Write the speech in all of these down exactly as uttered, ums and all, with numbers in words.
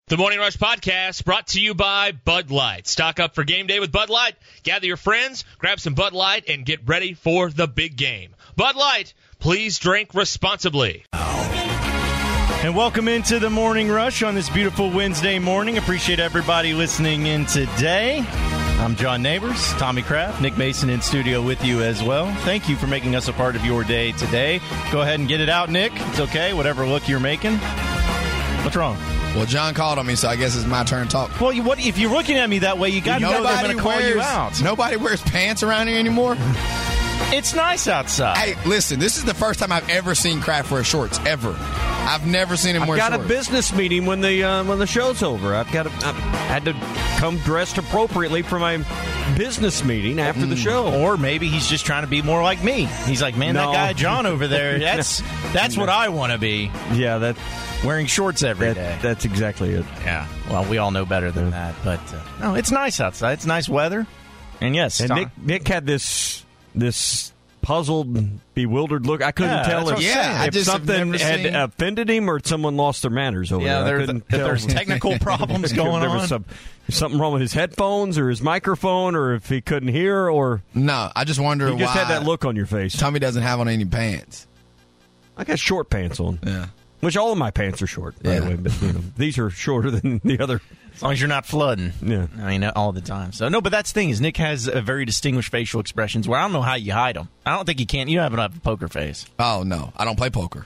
The Morning Rush Podcast brought to you by Bud Light. Stock up for game day with Bud Light. Gather your friends, grab some Bud Light, and get ready for the big game. Bud Light, please drink responsibly. And welcome into the Morning Rush on this beautiful Wednesday morning. Appreciate everybody listening in today. I'm John Neighbors, Tommy Kraft, Nick Mason in studio with you as well. Thank you for making us a part of your day today. Go ahead and get it out, Nick. It's okay, whatever look you're making. What's wrong? Well, John called on me, so I guess it's my turn to talk. Well, you, what, if you're looking at me that way, you got to know that I'm going to call you out. Nobody wears pants around here anymore. It's nice outside. Hey, listen, this is the first time I've ever seen Kraft wear shorts, ever. I've never seen him I've wear got shorts. a business meeting when the uh, when the show's over. I've got to, I had to come dressed appropriately for my business meeting after mm. the show. Or maybe he's just trying to be more like me. He's like, man, no. that guy John over there, that's that's no. what I want to be. Yeah, that wearing shorts every that, day. That's exactly it. Yeah. Well, we all know better than that, but uh, no, it's nice outside. It's nice weather. And yes, and Tom, Nick Nick had this this puzzled, bewildered look. I couldn't yeah, tell if, yeah, if something had seen... offended him or someone lost their manners over yeah, there. there the, there's technical problems going there on. Was some, something wrong with his headphones or his microphone, or if he couldn't hear, or no, I just wonder you why just had that look on your face. Tommy doesn't have on any pants. I got short pants on. Yeah. Which all of my pants are short, by yeah. the way. But you know, these are shorter than the other. As long as you're not flooding. Yeah. I mean, all the time. So, no, but that's the thing is Nick has a very distinguished facial expressions where I don't know how you hide them. I don't think you can. You don't have a poker face. Oh, no. I don't play poker.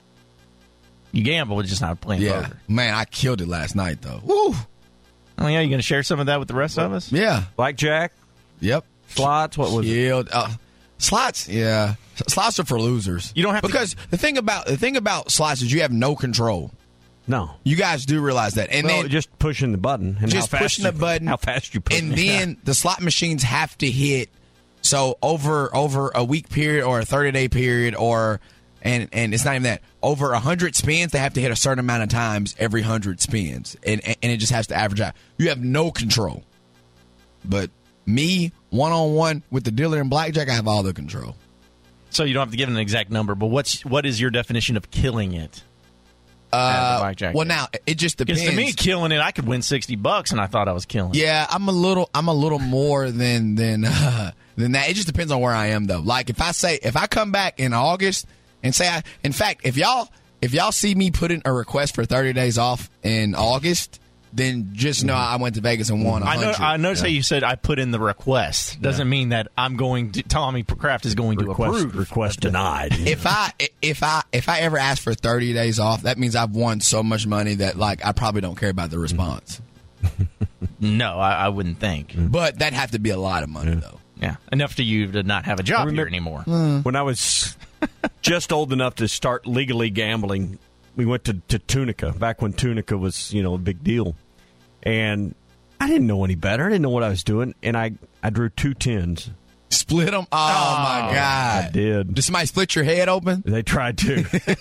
You gamble, it's just not playing yeah. poker. Man, I killed it last night, though. Woo! Oh, yeah? You going to share some of that with the rest of us? Yeah. Blackjack? Yep. Slots? What was killed. it? Uh, slots, yeah. Slots are for losers. You don't have because to... the thing about the thing about slots is you have no control. No. You guys do realize that. And well, then just pushing the button. And just how fast pushing you, the button. How fast you push And it. then Yeah. the slot machines have to hit. So over over a week period or a thirty-day period or, and, and it's not even that, over one hundred spins, they have to hit a certain amount of times every one hundred spins. And, and it just has to average out. You have no control. But me, one-on-one with the dealer in blackjack, I have all the control. So you don't have to give an exact number, but what's what is your definition of killing it? Uh, blackjack well, game? now it just depends. Because to me, killing it, I could win sixty bucks, and I thought I was killing it. Yeah, I'm a little, I'm a little more than than uh, than that. It just depends on where I am, though. Like if I say, if I come back in August and say, I, in fact, if y'all if y'all see me put in a request for thirty days off in August, then just know I went to Vegas and won. I know. I noticed yeah. how you said I put in the request. Doesn't yeah. mean that I'm going to. Tommy Kraft is going request, to approve. Request denied. If I if I if I ever ask for thirty days off, that means I've won so much money that like I probably don't care about the response. No, I, I wouldn't think. But that'd have to be a lot of money, yeah. though. Yeah, enough to you to not have a job remember, here anymore. Mm. When I was just old enough to start legally gambling, we went to, to Tunica back when Tunica was you know a big deal. And I didn't know any better. I didn't know what I was doing. And I, I drew two tens. Split them? Oh, oh, my God. I did. Did somebody split your head open? They tried to.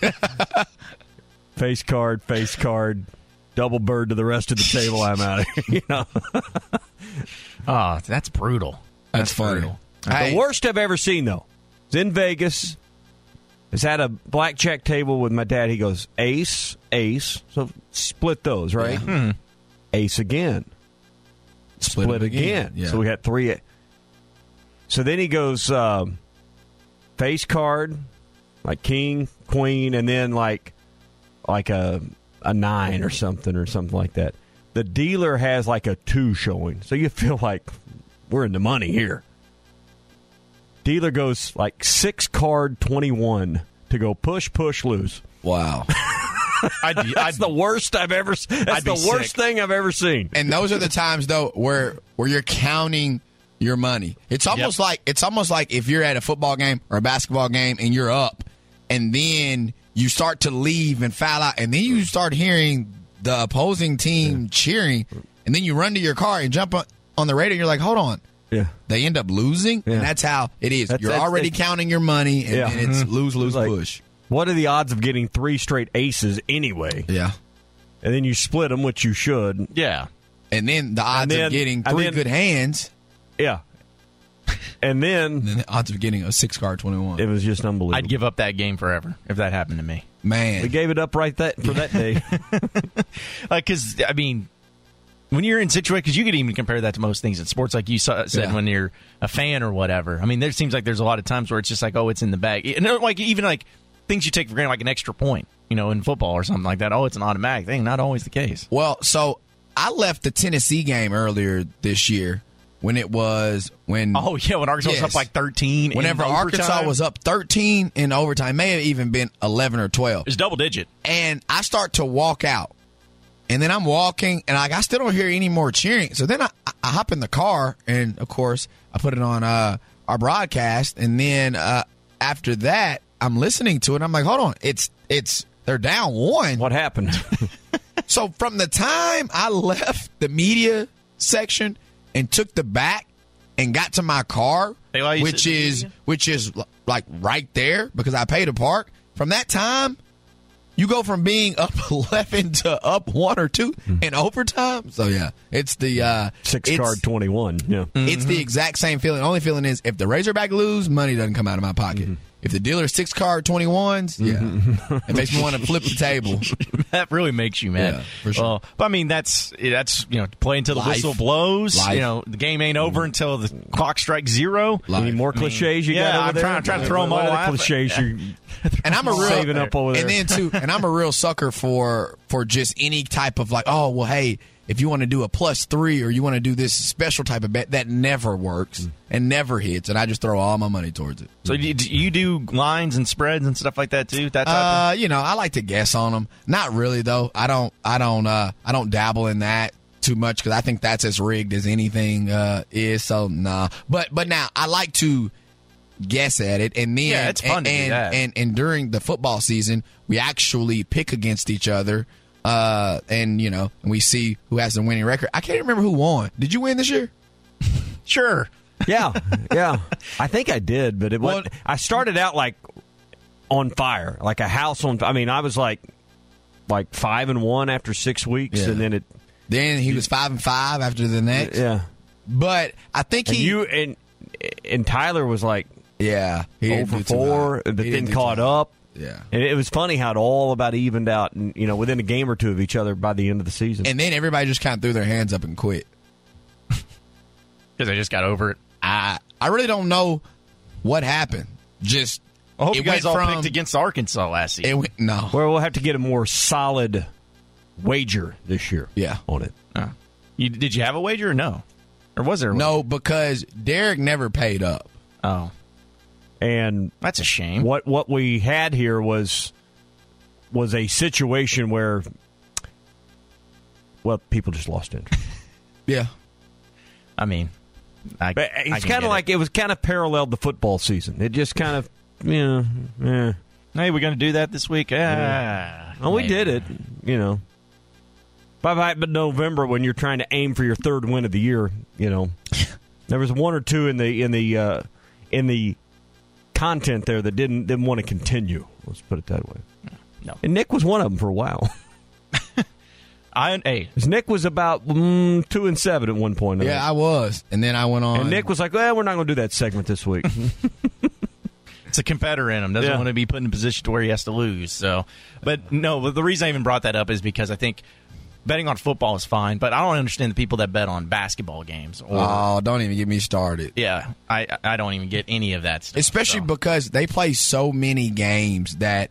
Face card, face card, double bird to the rest of the table. I'm out of here. You know? Oh, that's brutal. That's, that's funny. brutal. Hey. The worst I've ever seen, though, is in Vegas. I was at a blackjack table with my dad. He goes, ace, ace. So split those, right? Yeah. Hmm. Ace again. Split, Split again. again. Yeah. So we had three. So then he goes um, face card, like king, queen, and then like like a a nine or something or something like that. The dealer has like a two showing, so you feel like we're in the money here. Dealer goes like six card twenty-one to go push, push, lose. Wow. I'd, I'd, that's the worst I've ever. That's I'd the worst sick. thing I've ever seen. And those are the times though where where you're counting your money. It's almost Yep. like it's almost like if you're at a football game or a basketball game and you're up, and then you start to leave and foul out, and then you start hearing the opposing team yeah. cheering, and then you run to your car and jump on, on the radio. And you're like, hold on. Yeah. They end up losing, yeah. and that's how it is. That's, you're that's, already that's, counting your money, and, yeah. and it's mm-hmm. lose, lose, like, push. What are the odds of getting three straight aces anyway? Yeah. And then you split them, which you should. Yeah. And then the odds then, of getting three then, good hands. Yeah. And then, and then the odds of getting a six card twenty-one. It was just unbelievable. I'd give up that game forever if that happened to me. Man. We gave it up right that for that day. Because, uh, I mean, when you're in situations, because you could even compare that to most things in sports, like you saw, said, Yeah. when you're a fan or whatever. I mean, there seems like there's a lot of times where it's just like, oh, it's in the bag. And like even like things you take for granted, like an extra point, you know, in football or something like that. Oh, it's an automatic thing. Not always the case. Well, so I left the Tennessee game earlier this year when it was when Oh, yeah, when Arkansas Yes. was up like thirteen. in whenever Arkansas overtime. was up thirteen in overtime, may have even been eleven or twelve. It was double digit. And I start to walk out. And then I'm walking, and like I still don't hear any more cheering. So then I, I hop in the car, and of course I put it on uh, our broadcast. And then uh, after that, I'm listening to it. I'm like, hold on, it's it's they're down one. What happened? So from the time I left the media section and took the back and got to my car, They allow you to which sit in the is media? which is like right there because I paid to park. From that time, you go from being up eleven to up one or two in overtime. So yeah, it's the uh, Six it's, card twenty-one. Yeah. It's the exact same feeling. Only feeling is if the Razorback lose, money doesn't come out of my pocket. Mm-hmm. If the dealer six card twenty-ones, yeah, it makes me want to flip the table. That really makes you mad. Yeah, for sure. Well, but I mean, that's that's you know, play until the Life. whistle blows. Life. You know, the game ain't over until the clock strikes zero. Life. Any more I mean, cliches you yeah, got over I'm there? trying- I'm trying to throw 'em What all other out. cliches you And I'm a real saving up over there. And then too, and I'm a real sucker for for just any type of like, oh well, hey, if you want to do a plus three or you want to do this special type of bet, that never works and never hits, and I just throw all my money towards it. So do you, do you do lines and spreads and stuff like that too? That type Uh, you know, I like to guess on them. Not really though. I don't. I don't. Uh, I don't dabble in that too much because I think that's as rigged as anything uh, is. So nah. But but now I like to guess at it, and then Yeah, it's fun and, to do and, that. and and during the football season, we actually pick against each other. Uh, and you know, and we see who has the winning record. I can't remember who won. Did you win this year? of sure. Yeah, yeah. I think I did, but it was. Well- I started out like on fire, like a house on. I mean, I was like like five and one after six weeks, Yeah. and then it. Then he was five and five after the next. Yeah, But I think and he. you and and Tyler was like yeah. He didn't over do too four, hot. but He then didn't do caught too hot. up. Yeah. And it was funny how it all about evened out, and you know, within a game or two of each other by the end of the season. And then everybody just kind of threw their hands up and quit. Because I just got over it. I I really don't know what happened. Just I hope it you guys went all from- picked against Arkansas last season. It went, no. Well, we'll have to get a more solid wager this year. Yeah. on it. Uh, you, did you have a wager or no? Or was there? a No, because Derek never paid up. wager? Oh, And that's a shame. what what we had here was was a situation where, well, people just lost interest. Yeah. I mean, I, But I it's can kind get of like it was kind of paralleled the football season. It just kind of, you know, eh. Hey, we're going to do that this week. Ah, Well, we maybe. did it, you know. By by, but November, when you're trying to aim for your third win of the year, you know, there was one or two in the in the uh, in the content there that didn't didn't want to continue. Let's put it that way. No, And Nick was one of them for a while. I hey, 'Cause Nick was about mm, two and seven at one point. Yeah, I was. And then I went on. and Nick was like, "Well, we're not going to do that segment this week." it's a competitor in him. Doesn't Yeah. want to be put in a position to where he has to lose. So, but no, but the reason I even brought that up is because I think betting on football is fine, but I don't understand the people that bet on basketball games. Or, Oh, don't even get me started. yeah, I I don't even get any of that stuff. Especially so. because they play so many games that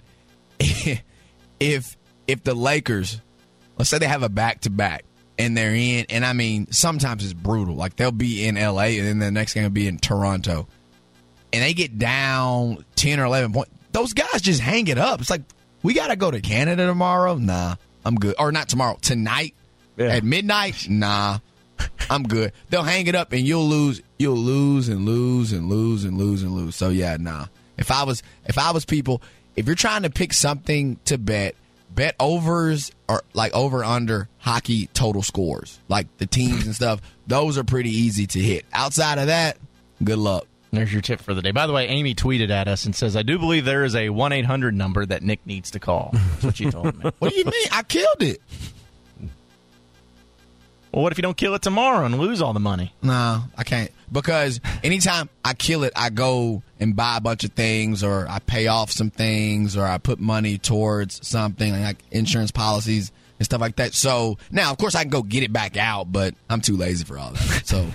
if if the Lakers, let's say they have a back to back and they're in, and I mean sometimes it's brutal. Like they'll be in L A and then the next game will be in Toronto, and they get down ten or eleven points. Those guys just hang it up. It's like we got to go to Canada tomorrow. Nah, I'm good. Or not tomorrow. Tonight Yeah. at midnight. Nah. I'm good. They'll hang it up and you'll lose. You'll lose and lose and lose and lose and lose. So yeah, nah. If I was, if I was people, if you're trying to pick something to bet, bet overs or like over under hockey total scores, like the teams and stuff. Those are pretty easy to hit. Outside of that, good luck. There's your tip for the day. By the way, Amy tweeted at us and says, I do believe there is a one eight hundred number that Nick needs to call. That's what she told me. What do you mean? I killed it. Well, what if you don't kill it tomorrow and lose all the money? No, I can't. Because anytime I kill it, I go and buy a bunch of things, or I pay off some things, or I put money towards something like insurance policies and stuff like that. So now, of course, I can go get it back out, but I'm too lazy for all that. So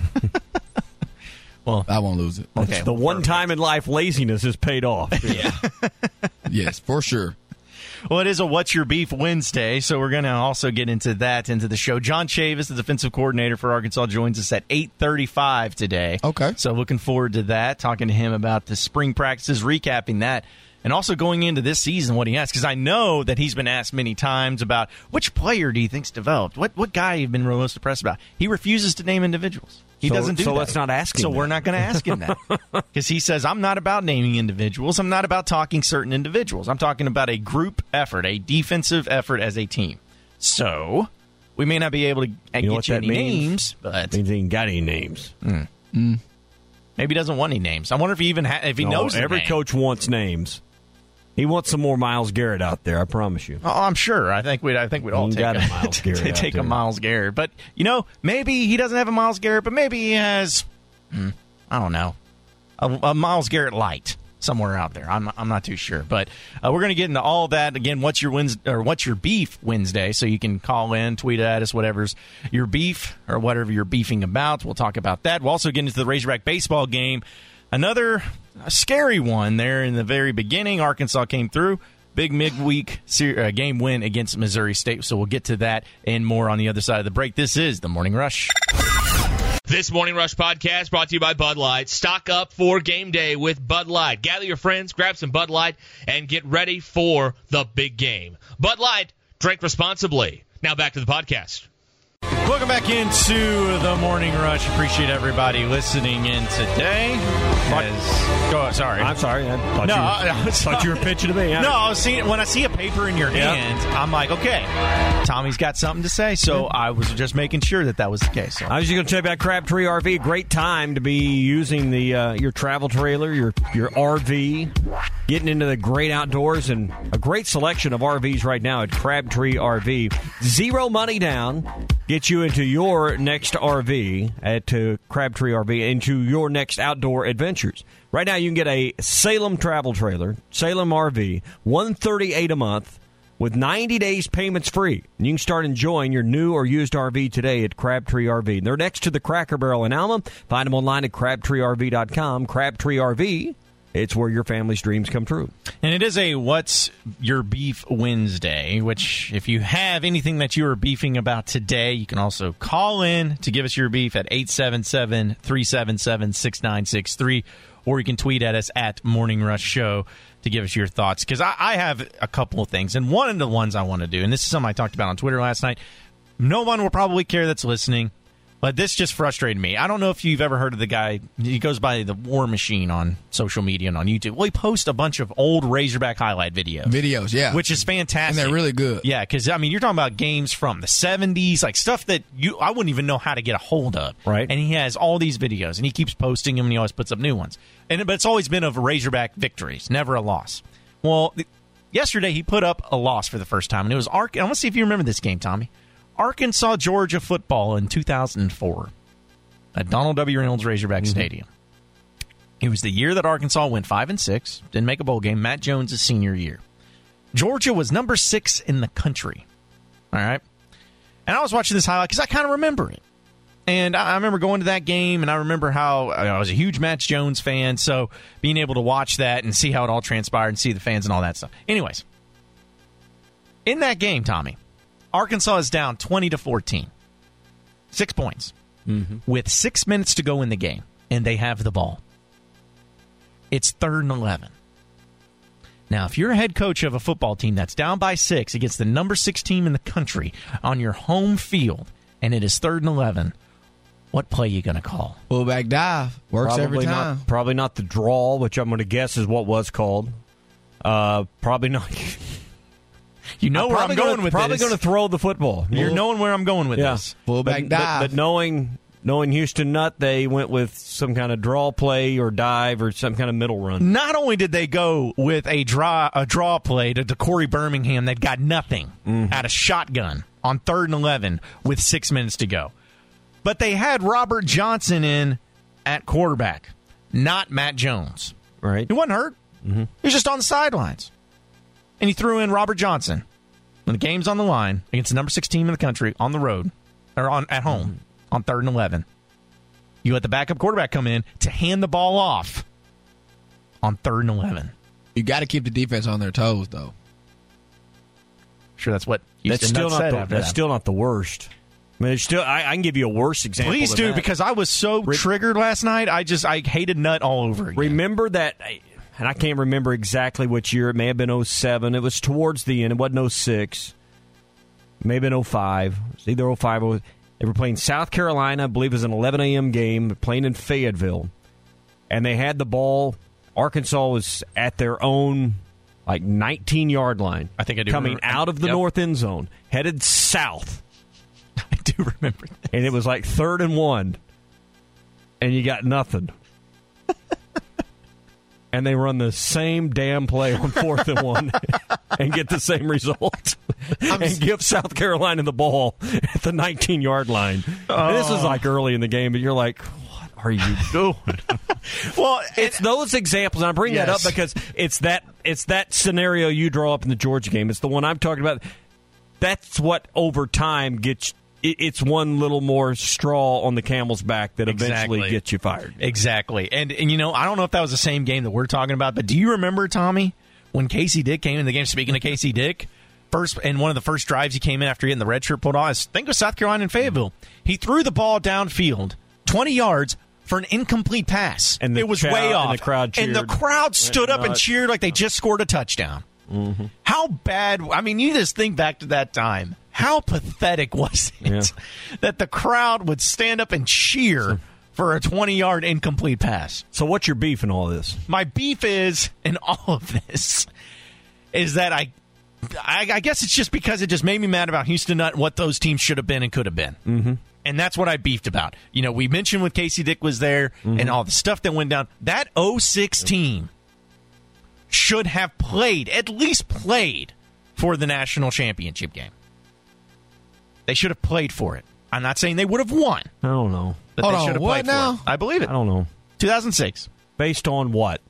well, I won't lose it. Okay, the one time in life laziness is paid off. Yeah. Yes, for sure. Well, it is a What's Your Beef Wednesday, so we're going to also get into that into the show. John Chavis, the defensive coordinator for Arkansas, joins us at eight thirty-five today. Okay. So looking forward to that, talking to him about the spring practices, recapping that, and also going into this season, what he has. Because I know that he's been asked many times about which player do you think's developed? What what guy you've been most impressed about? He refuses to name individuals. He so, doesn't do so that. let's not ask him So that. we're not going to ask him that. Because he says, I'm not about naming individuals. I'm not about talking certain individuals. I'm talking about a group effort, a defensive effort as a team. So we may not be able to You get know you what that any means? names, but Means he ain't got any names. mm. Mm. maybe he doesn't want any names. I wonder if he even ha- if he No, knows their every name. coach wants names. He wants some more Myles Garrett out there, I promise you. Oh, I'm sure. I think we'd. I think we'd all You take got a, a Myles Garrett out take a there. Myles Garrett. But you know, maybe he doesn't have a Myles Garrett, but maybe he has. Hmm, I don't know, a, a Myles Garrett light somewhere out there. I'm I'm not too sure. But uh, we're going to get into all that again. What's your Wednesday, or what's your beef Wednesday? So you can call in, tweet at us, whatever's your beef or whatever you're beefing about. We'll talk about that. We'll also get into the Razorback baseball game. Another scary one there in the very beginning. Arkansas came through. Big midweek ser- uh, game win against Missouri State. So we'll get to that and more on the other side of the break. This is the Morning Rush. This Morning Rush podcast brought to you by Bud Light. Stock up for game day with Bud Light. Gather your friends, grab some Bud Light, and get ready for the big game. Bud Light, drink responsibly. Now back to the podcast. Welcome back into the Morning Rush. Appreciate everybody listening in today. As, go, sorry. I'm sorry. I thought, No, you, were, I- I was- thought you were pitching to me. No, I was seeing when I see a paper in your Yeah. hand, I'm like, okay, Tommy's got something to say. So I was just making sure that that was the case. So. I was just going to tell you about Crabtree R V. Great time to be using the uh, your travel trailer, your your R V, getting into the great outdoors, and a great selection of R Vs right now at Crabtree R V. Zero money down. Get you into your next R V at uh, Crabtree R V, into your next outdoor adventures. Right now, you can get a Salem travel trailer, Salem R V, one hundred thirty-eight dollars a month, with ninety days payments free. And you can start enjoying your new or used R V today at Crabtree R V. They're next to the Cracker Barrel in Alma. Find them online at crabtree r v dot com. Crabtree R V. It's where your family's dreams come true. And it is a What's Your Beef Wednesday, which if you have anything that you are beefing about today, you can also call in to give us your beef at eight seven seven, three seven seven, six nine six three, or you can tweet at us at Morning Rush Show to give us your thoughts. Because I, I have a couple of things, and one of the ones I want to do, and this is something I talked about on Twitter last night, no one will probably care that's listening, but this just frustrated me. I don't know if you've ever heard of the guy. He goes by the War Machine on social media and on YouTube. Well, he posts a bunch of old Razorback highlight videos. Videos, yeah. Which is fantastic. And they're really good. Yeah, because, I mean, you're talking about games from the seventies, like stuff that you I wouldn't even know how to get a hold of. Right. And he has all these videos, and he keeps posting them, and he always puts up new ones. And But it's always been of Razorback victories, never a loss. Well, th- yesterday he put up a loss for the first time, and it was Ark. I want to see if you remember this game, Tommy. Arkansas, Georgia football in two thousand four at Donald W. Reynolds Razorback mm-hmm. Stadium. It was the year that Arkansas went five and six, didn't make a bowl game. Matt Jones' senior year. Georgia was number six in the country. All right, and I was watching this highlight because I kind of remember it, and I, I remember going to that game, and I remember how I was a huge Matt Jones fan. So being able to watch that and see how it all transpired and see the fans and all that stuff. Anyways, in that game, Tommy, Arkansas is down twenty to fourteen. Six points. Mm-hmm. With six minutes to go in the game, and they have the ball. It's third and eleven. Now, if you're a head coach of a football team that's down by six against the number six team in the country on your home field, and it is third and eleven, what play are you going to call? Fullback dive. Works probably every time. Not, probably not the draw, which I'm going to guess is what was called. Uh, probably not... You know I'm where I'm going gonna, with probably this. Probably going to throw the football. You're knowing where I'm going with yeah. this. Fullback but, dive. But, but knowing knowing Houston Nutt, they went with some kind of draw play or dive or some kind of middle run. Not only did they go with a draw a draw play to Corey Birmingham that got nothing mm-hmm. at a shotgun on third and eleven with six minutes to go, But they had Robert Johnson in at quarterback, not Matt Jones. Right. He wasn't hurt. Mm-hmm. He was just on the sidelines. And he threw in Robert Johnson. When the game's on the line against the number six team in the country on the road, or on at home, mm-hmm. on third and eleven, you let the backup quarterback come in to hand the ball off on third and eleven. You got to keep the defense on their toes, though. Sure, that's what that's Houston still Nutt not said the, after that's that. still not the worst. I mean, it's still I, I can give you a worse example. Please than do, that. because I was so Re- triggered last night. I just I hated Nutt all over again. Remember that, and I can't remember exactly which year. It may have been oh seven. It was towards the end. It wasn't oh six. Maybe in oh five. It was either oh five or they were playing South Carolina. I believe it was an eleven a.m. game, playing in Fayetteville, and they had the ball. Arkansas was at their own like nineteen-yard line. I think I do coming remember. out of the Yep. north end zone, headed south. I do remember that. And it was like third and one, and you got nothing. And they run the same damn play on fourth and one and get the same result and give South Carolina the ball at the nineteen-yard line. Oh. And this is like early in the game, but you're like, what are you doing? Well, it's those examples. And I bring yes. that up because it's that it's that scenario you draw up in the Georgia game. It's the one I'm talking about. That's what over time gets. It's one little more straw on the camel's back that eventually exactly. gets you fired. Exactly. And, and, you know, I don't know if that was the same game that we're talking about, but do you remember, Tommy, when Casey Dick came in the game, speaking of Casey Dick, first and one of the first drives he came in after getting the red shirt pulled on, I think it was South Carolina and Fayetteville. He threw the ball downfield, twenty yards, for an incomplete pass. And it was chow- way off. And the crowd cheered. And the crowd stood up and nuts. cheered like they just scored a touchdown. Mm-hmm. How bad, I mean, you just think back to that time. How pathetic was it Yeah. that the crowd would stand up and cheer for a twenty-yard incomplete pass? So what's your beef in all this? My beef is, in all of this, is that I, I, I guess it's just because it just made me mad about Houston Nutt and what those teams should have been and could have been. Mm-hmm. And that's what I beefed about. You know, we mentioned when Casey Dick was there Mm-hmm. and all the stuff that went down. That oh six team should have played, at least played, for the national championship game. They should have played for it. I'm not saying they would have won, I don't know. but Hold they on, should have what played now? for it. I believe it. I don't know. two thousand six. Based on what?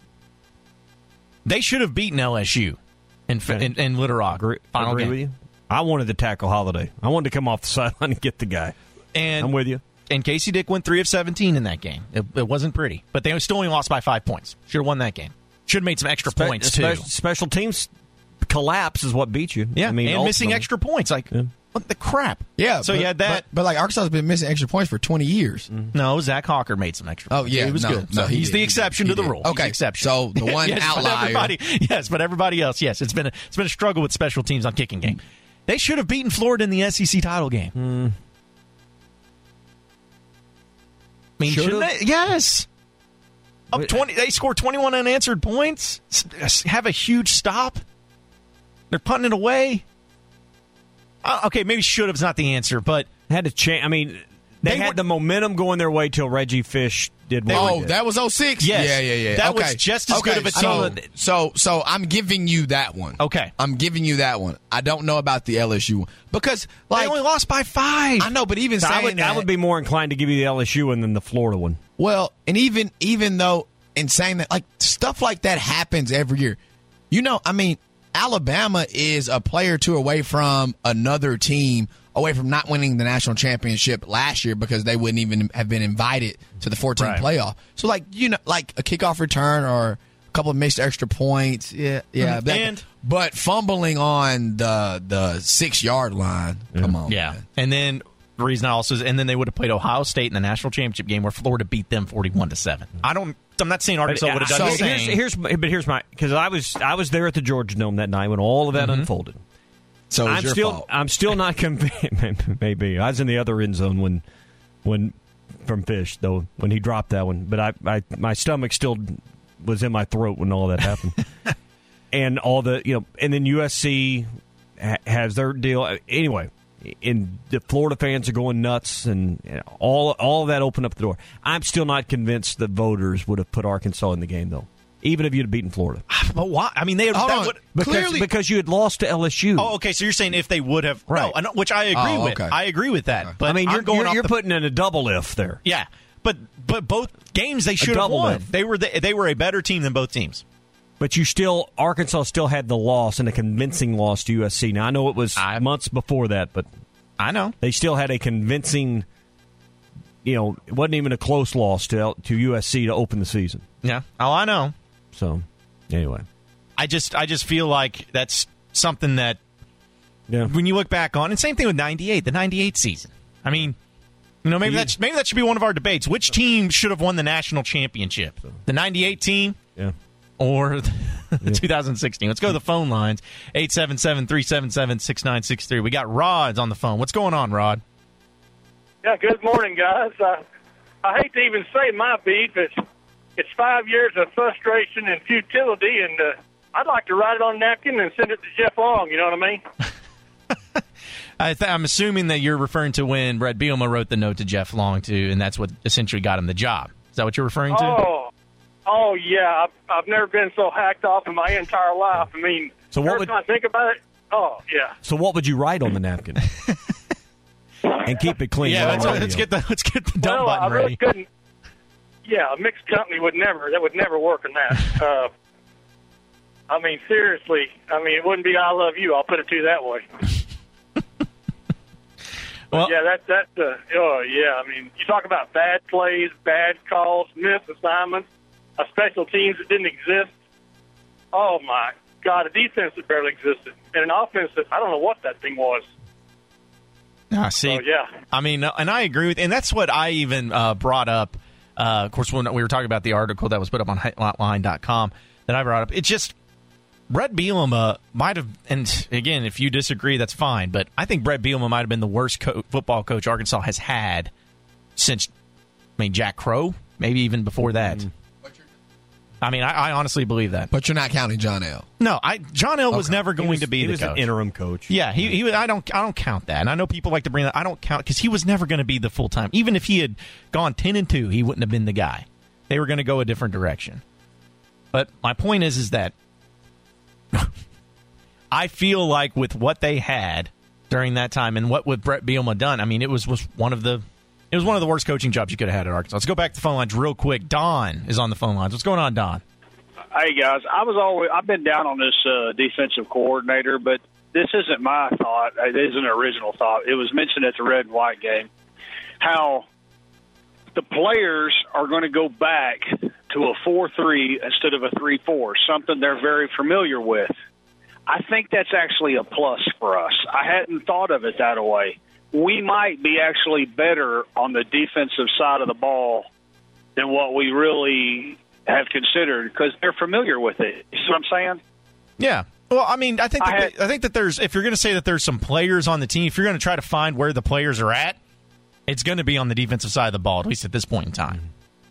They should have beaten L S U in, Okay. in, in Little Rock. Agree, Final agree game. with you? I wanted to tackle Holiday. I wanted to come off the sideline and get the guy. And, I'm with you. And Casey Dick went three of seventeen in that game. It, it wasn't pretty. But they still only lost by five points. Should have won that game. Should have made some extra Spe- points, spe- too. Special teams collapse is what beat you. Yeah, I mean, and missing ultimately. extra points. Like, Yeah. what the crap? Yeah. So but, you had that. But, but like Arkansas has been missing extra points for twenty years. No, Zach Hawker made some extra Oh, points. yeah, He was no, good. no, So he he's did, the he exception did, to the he did. rule. He's Okay, the exception. so the one yes, but outlier- everybody, yes, but everybody else, yes, it's been a, it's been a struggle with special teams on kicking game. They should have beaten Florida in the S E C title game. Mm. I mean, Should've? shouldn't they? Yes. Up Wait. twenty, they scored twenty-one unanswered points. S- Have a huge stop. They're punting it away. Uh, okay, maybe should have's not the answer, but Had to change. I mean, they, They had were- the momentum going their way till Reggie Fish did what he Oh, did. that was oh six? Yes. Yeah, yeah, yeah. That okay. was just as okay. good of a so, team. So, so I'm giving you that one. Okay. I'm giving you that one. I don't know about the L S U one. Because, like, they only lost by five. I know, but even So saying I would, that, I would be more inclined to give you the L S U one than the Florida one. well, and even even though in saying that, like, stuff like that happens every year. You know, I mean, Alabama is a player or two away from another team, away from not winning the national championship last year because they wouldn't even have been invited to the fourteen Right. playoff. So, like, you know, like a kickoff return or a couple of missed extra points. Yeah, yeah. Mhm. that- And- but fumbling on the the six yard line. Come on. Yeah, man. and then the reason I also is, and then they would have played Ohio State in the national championship game where Florida beat them forty-one to seven. I don't. I'm not saying Arkansas would have done so the here's, same. here's, but here's my because I was I was there at the Georgia Dome that night when all of that unfolded. So it's I'm your still fault. I'm still not convinced. Maybe I was in the other end zone when when from Fish though when he dropped that one, but I, I my stomach still was in my throat when all that happened, and all the you know, and then U S C ha- has their deal anyway. And the Florida fans are going nuts, and you know, all all of that opened up the door. I'm still not convinced that voters would have put Arkansas in the game though. even if you'd have beaten Florida. But why? I mean, they Hold that on. would, Because, Clearly- because you had lost to L S U. Oh, okay. So you're saying if they would have, Right. no, I know- which I agree Oh, with. okay. I agree with that. But I mean, I'm you're, going you're, off you're the, putting in a double if there. yeah. But but both games they should have double won. if. They were the, they were a better team than both teams. But you still, Arkansas still had the loss and a convincing loss to U S C. Now, I know it was I- months before that, but I know. they still had a convincing, you know, it wasn't even a close loss to L- to U S C to open the season. Yeah. Oh, I know. So, anyway. I just I just feel like that's something that Yeah. when you look back on, and same thing with ninety-eight, the ninety-eight season. I mean, you know, maybe Yeah. that's maybe that should be one of our debates. Which team should have won the national championship? The ninety-eight team Yeah. or the two thousand sixteen? Let's go to the phone lines. eight seven seven, three seven seven, six nine six three. We got Rod's on the phone. What's going on, Rod? Yeah, good morning, guys. Uh, I hate to even say my beef. It's, it's five years of frustration and futility, and uh, I'd like to write it on a napkin and send it to Jeff Long, you know what I mean? I th- I'm assuming that you're referring to when Brett Bielema wrote the note to Jeff Long, too, and that's what essentially got him the job. Is that what you're referring to? Oh, oh yeah. I've, I've never been so hacked off in my entire life. I mean, So what every would- time I think about it, oh, yeah. So, what would you write on the napkin? And keep it clean. Yeah, on let's, the let's radio. get the let's get the dump Well, I button really ready. couldn't. Yeah, a mixed company would never, that would never work in that. Uh, I mean, seriously, I mean, it wouldn't be I love you. I'll put it to you that way. Well, Yeah, that that uh, oh yeah. I mean, you talk about bad plays, bad calls, missed assignments, a special teams that didn't exist. Oh my God, a defense that barely existed, and an offense that I don't know what that thing was. Ah, see, So yeah, I mean, uh, and I agree with, and that's what I even uh, brought up. Uh, of course, when we were talking about the article that was put up on Hotline dot com that I brought up, it's just Brett Bielema might have, and again, if you disagree, that's fine. But I think Brett Bielema might have been the worst co- football coach Arkansas has had since, I mean, Jack Crow, maybe even before that. Mm-hmm. I mean, I, I honestly believe that. But you're not counting John L. No, I John L was Okay. never going He was- to be he the was coach. an interim coach. Yeah, he, he I don't I don't count that. And I know people like to bring that. I don't count because he was never going to be the full time. Even if he had gone ten and two, he wouldn't have been the guy. They were going to go a different direction. But my point is, is that I feel like with what they had during that time and what with Brett Bielema done, I mean, it was was one of the it was one of the worst coaching jobs you could have had at Arkansas. Let's go back to the phone lines real quick. Don is on the phone lines. What's going on, Don? Hey guys, I was always I've been down on this uh, defensive coordinator, but this isn't my thought. It is an original thought. It was mentioned at the red and white game how the players are going to go back to a four three instead of a three four, something they're very familiar with. I think that's actually a plus for us. I hadn't thought of it that way. We might be actually better on the defensive side of the ball than what we really have considered because they're familiar with it. You see what I'm saying? Yeah. Well, I mean, I think that I had- I think that there's if you're going to say that there's some players on the team, if you're going to try to find where the players are at, it's going to be on the defensive side of the ball, at least at this point in time.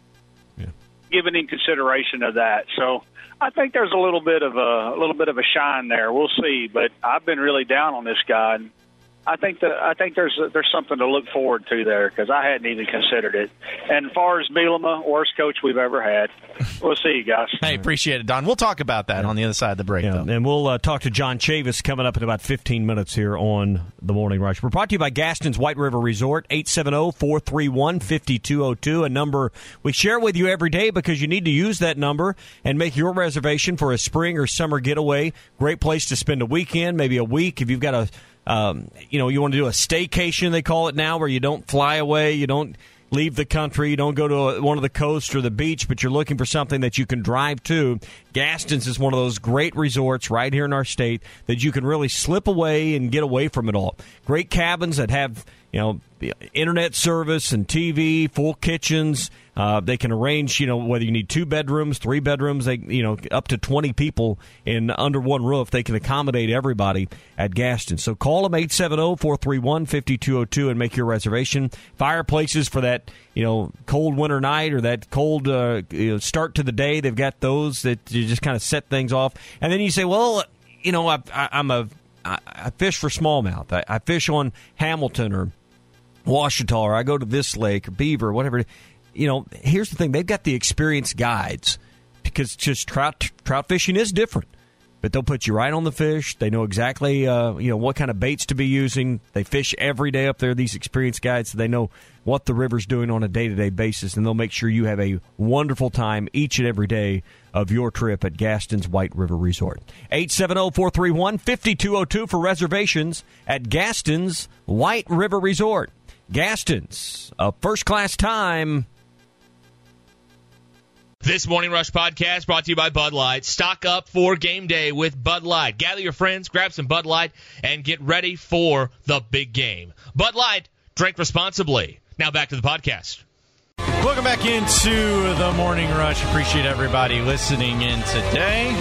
Given in consideration of that, so I think there's a little bit of a, a little bit of a shine there. We'll see, but I've been really down on this guy. And I think that I think there's there's something to look forward to there because I hadn't even considered it. And as far as Bielema, worst coach we've ever had. We'll see you guys. Hey, appreciate it, Don. We'll talk about that on the other side of the break, Yeah, though. and we'll uh, talk to John Chavis coming up in about fifteen minutes here on The Morning Rush. We're brought to you by Gaston's White River Resort, eight seven zero, four three one, five two zero two, a number we share with you every day because you need to use that number and make your reservation for a spring or summer getaway. Great place to spend a weekend, maybe a week. If you've got a, um, you know, you want to do a staycation, they call it now, where you don't fly away, you don't leave the country, you don't go to a, one of the coasts or the beach, but you're looking for something that you can drive to. Gaston's is one of those great resorts right here in our state that you can really slip away and get away from it all. Great cabins that have, you know, internet service and T V, full kitchens. Uh, they can arrange, you know, whether you need two bedrooms, three bedrooms, they, you know, up to twenty people in under one roof. They can accommodate everybody at Gaston. So call them eight seven zero, four three one, five two zero two and make your reservation. Fireplaces for that, you know, cold winter night or that cold uh, you know, start to the day. They've got those that you just kind of set things off. And then you say, well, you know, I, I, I'm a I, I fish for smallmouth. I, I fish on Hamilton or Washita, or I go to this lake or Beaver, or whatever. You know, here's the thing. They've got the experienced guides because just trout trout fishing is different. But they'll put you right on the fish. They know exactly, uh, you know, what kind of baits to be using. They fish every day up there, these experienced guides, so they know what the river's doing on a day-to-day basis, and they'll make sure you have a wonderful time each and every day of your trip at Gaston's White River Resort. eight seven zero, four three one, five two zero two for reservations at Gaston's White River Resort. Gaston's, a first-class time. This Morning Rush podcast brought to you by Bud Light. Stock up for game day with Bud Light. Gather your friends, grab some Bud Light, and get ready for the big game. Bud Light, drink responsibly. Now back to the podcast. Welcome back into the Morning Rush. Appreciate everybody listening in today.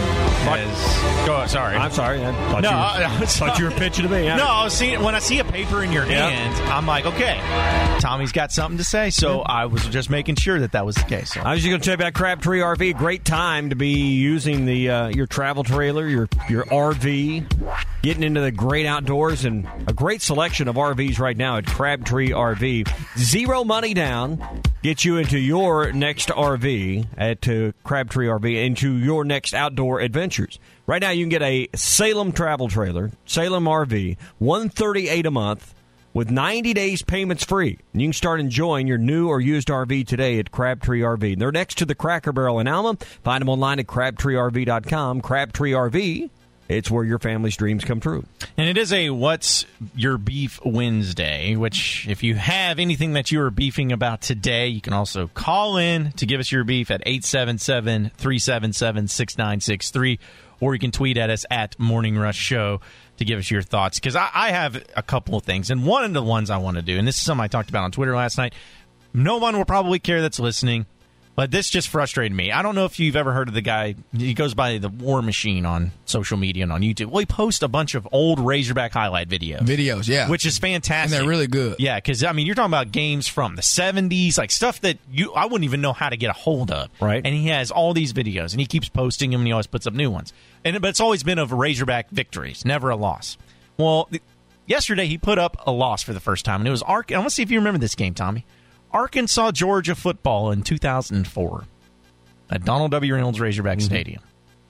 As, go, sorry. I'm sorry. I thought, no, you, were, I, I thought you were pitching to me. No, I was seeing when I see a paper in your hand, yep. I'm like, okay, Tommy's got something to say. So I was just making sure that that was the case. So. I was just going to tell you about Crabtree R V. Great time to be using the uh, your travel trailer, your your R V, getting into the great outdoors, and a great selection of R Vs right now at Crabtree R V. Zero money down. Get you into your next R V at uh, Crabtree R V, into your next outdoor adventures. Right now, you can get a Salem travel trailer, Salem R V, one hundred thirty-eight dollars a month with ninety days payments free. And you can start enjoying your new or used R V today at Crabtree R V. They're next to the Cracker Barrel in Alma. Find them online at crabtree r v dot com. Crabtree R V. It's where your family's dreams come true. And it is a What's Your Beef Wednesday, which if you have anything that you are beefing about today, you can also call in to give us your beef at eight seven seven, three seven seven, six nine six three, or you can tweet at us at Morning Rush Show to give us your thoughts. Because I, I have a couple of things, and one of the ones I want to do, and this is something I talked about on Twitter last night. No one will probably care that's listening, but this just frustrated me. I don't know if you've ever heard of the guy. He goes by the War Machine on social media and on YouTube. Well, he posts a bunch of old Razorback highlight videos. Videos, yeah. Which is fantastic. And they're really good. Yeah, because, I mean, you're talking about games from the seventies, like stuff that you I wouldn't even know how to get a hold of. Right. And he has all these videos, and he keeps posting them, and he always puts up new ones. And But it's always been of Razorback victories, never a loss. Well, th- yesterday he put up a loss for the first time, and it was Ark. I want to see if you remember this game, Tommy. Arkansas, Georgia football in two thousand four at Donald W. Reynolds Razorback mm-hmm. Stadium.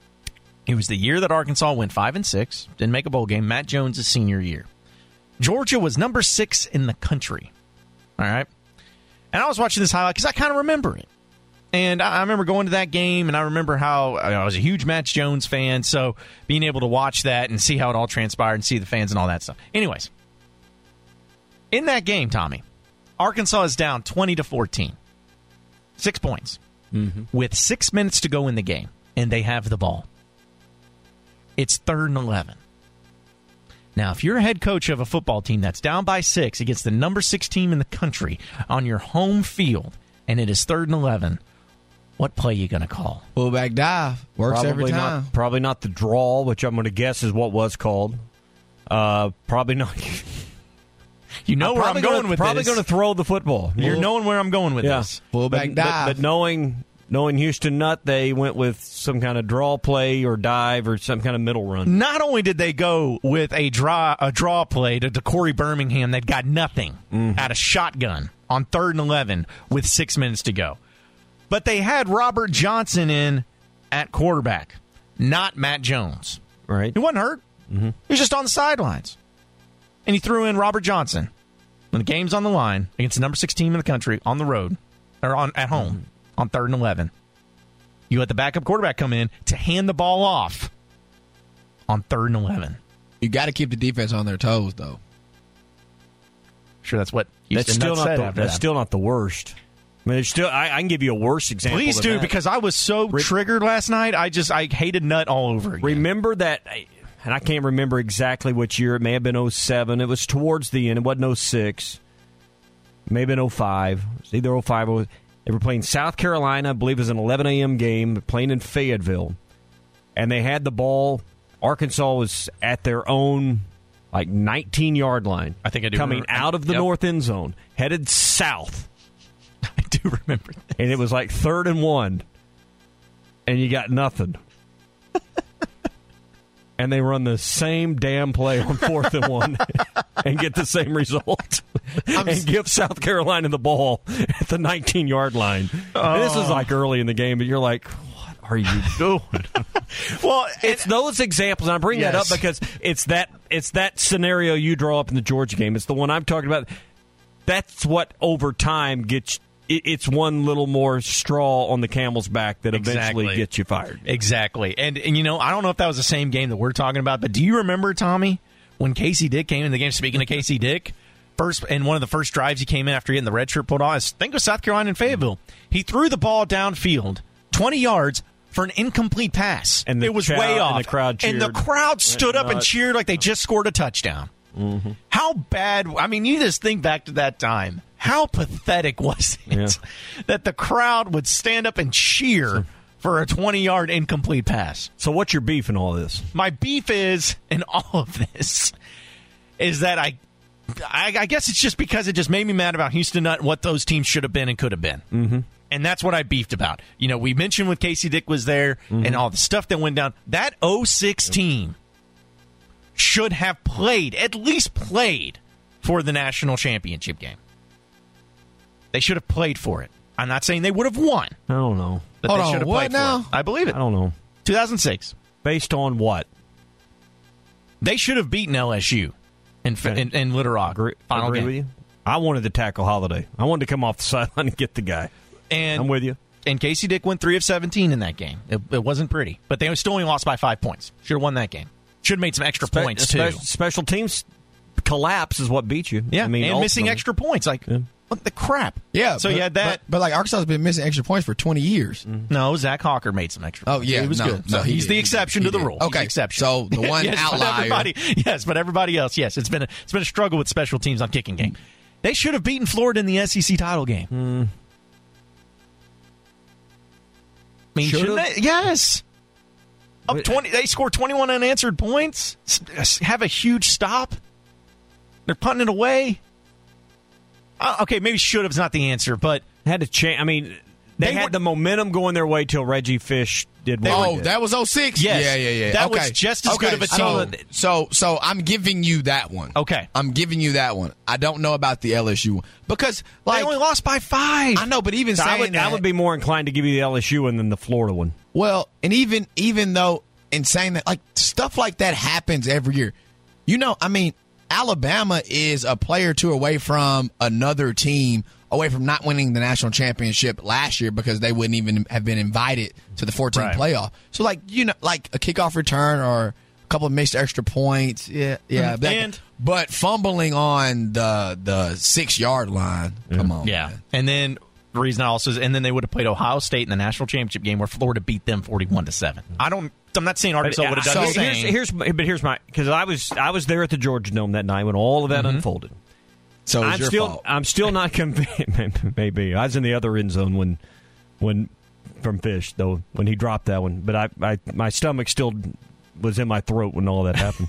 It was the year that Arkansas went five and six, didn't make a bowl game. Matt Jones' senior year. Georgia was number six in the country. All right, and I was watching this highlight because I kind of remember it, and I remember going to that game, and I remember how I was a huge Matt Jones fan. So being able to watch that and see how it all transpired and see the fans and all that stuff. Anyways, in that game, Tommy, Arkansas is down twenty to fourteen. Six points. Mm-hmm. With six minutes to go in the game, and they have the ball. It's third and eleven. Now, if you're a head coach of a football team that's down by six against the number six team in the country on your home field, and it is third and eleven, what play are you going to call? Fullback dive. Works probably every time. Not, probably not the draw, which I'm going to guess is what was called. Uh, probably not... You know I'm where I'm going gonna, with probably this. Probably going to throw the football. You're Full, knowing where I'm going with yeah. this. Fullback but, dive. But, but knowing knowing Houston Nutt, they went with some kind of draw play or dive or some kind of middle run. Not only did they go with a draw a draw play to, to Corey Birmingham that got nothing mm-hmm. out of shotgun on third and eleven with six minutes to go, but they had Robert Johnson in at quarterback, not Matt Jones. Right. He wasn't hurt. Mm-hmm. He was just on the sidelines. And he threw in Robert Johnson when the game's on the line against the number six team in the country on the road, or on at home, mm-hmm. on third and eleven. You let the backup quarterback come in to hand the ball off on third and eleven. You got to keep the defense on their toes, though. Sure, that's what Houston that's still not said the, after That's that. still not the worst. I mean, it's still. I, I can give you a worse example. Please than do, that. because I was so Re- triggered last night. I just I hated Nutt all over again. Remember that. And I can't remember exactly which year. It may have been oh seven. It was towards the end. It wasn't oh six. It may have been oh five. It was either oh five or... They were playing South Carolina. I believe it was an eleven a.m. game, playing in Fayetteville. And they had the ball. Arkansas was at their own, like, nineteen-yard line. I think I do Coming remember. out of the yep. north end zone, headed south. I do remember this. And it was like third and one. And you got nothing. And they run the same damn play on fourth and one and get the same result and give South Carolina the ball at the nineteen-yard line. Oh. This is like early in the game, but you're like, what are you doing? Well, it's those examples, and I bring Yes. that up because it's that it's that scenario you draw up in the Georgia game. It's the one I'm talking about. That's what over time gets. it- It's one little more straw on the camel's back that eventually Exactly. gets you fired. Exactly. And, and, you know, I don't know if that was the same game that we're talking about, but do you remember, Tommy, when Casey Dick came in the game? Speaking of Casey Dick, first and one of the first drives he came in after getting the red shirt pulled on, I think it was South Carolina and Fayetteville. He threw the ball downfield, twenty yards, for an incomplete pass. And the it was crowd- way and off. the crowd And the cheered. crowd stood up and nuts. cheered like they just scored a touchdown. Mm-hmm. How bad, I mean, you just think back to that time. How pathetic was it Yeah. that the crowd would stand up and cheer for a twenty-yard incomplete pass? So what's your beef in all this? My beef is, in all of this, is that I, I, I guess it's just because it just made me mad about Houston Nutt and what those teams should have been and could have been. Mm-hmm. And that's what I beefed about. You know, we mentioned when Casey Dick was there Mm-hmm. and all the stuff that went down. That oh six team should have played, at least played, for the national championship game. They should have played for it. I'm not saying they would have won, I don't know. but Hold they on, should have what played now? for it. I believe it. I don't know. two thousand six. Based on what? They should have beaten L S U in, Okay. in, in Little Rock. Agree, Final agree game. with you. I wanted to tackle Holiday. I wanted to come off the sideline and get the guy. And I'm with you. And Casey Dick went three of seventeen in that game. It, it wasn't pretty, but they still only lost by five points. Should have won that game. Should have made some extra Spe- points spe- too. Special teams collapse is what beat you. Yeah, I mean, and missing ultimately. extra points. Like, Yeah. what the crap? Yeah. So but, you had that. But, but like Arkansas has been missing extra points for twenty years. No, Zach Hawker made some extra. Oh, points. yeah, he was no, good. no, So he he's did, the he exception did, to he the did. rule. He's Okay, the exception. so the one yes, but outlier- everybody, yes, but everybody else, yes, it's been a, it's been a struggle with special teams on kicking game. They should have beaten Florida in the S E C title game. Hmm. I mean, Should've? shouldn't they? Yes. Up Wait. twenty, they scored twenty-one unanswered points. S- Have a huge stop. They're punting it away. Uh, okay, maybe should have's not the answer, but Had to change. I mean, they, They had were- the momentum going their way till Reggie Fish did what he Oh, did. that was oh six? Yes. Yeah, yeah, yeah. That was okay. just as okay. good of a so, team. So, so I'm giving you that one. Okay. I'm giving you that one. I don't know about the L S U one. Because, like, they only lost by five. I know, but even So saying I would, that, I would be more inclined to give you the L S U one than the Florida one. well, and even even though in saying that, like, stuff like that happens every year. You know, I mean, Alabama is a player or two away from another team, away from not winning the national championship last year because they wouldn't even have been invited to the fourteen Right. playoff. So, like, you know, like a kickoff return or a couple of missed extra points. Yeah, yeah. Mhm. that- And- but fumbling on the the six yard line. Come on, Yeah, man. and then the reason I also and then they would have played Ohio State in the national championship game where Florida beat them forty-one to seven. I don't. I'm not saying Arkansas would have done so the same. here's, here's my- but here's my because I was I was there at the Georgia Dome that night when all of that unfolded. So it's I'm your still fault. I'm still not convinced. Maybe I was in the other end zone when when from Fish though when he dropped that one, but I, I my stomach still was in my throat when all that happened.